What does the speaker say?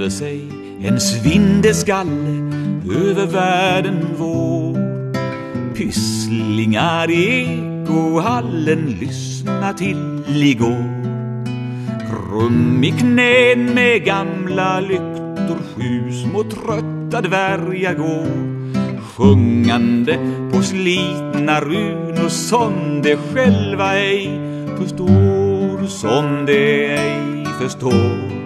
sprider sig en svindelskalle över världen vår. Pysslingar i ekohallen lyssna till igår. Krum i knän med gamla lyktor, 7 små trötta dvärgar går, sjungande på slitna runor som de själva ej förstår, som de ej förstår.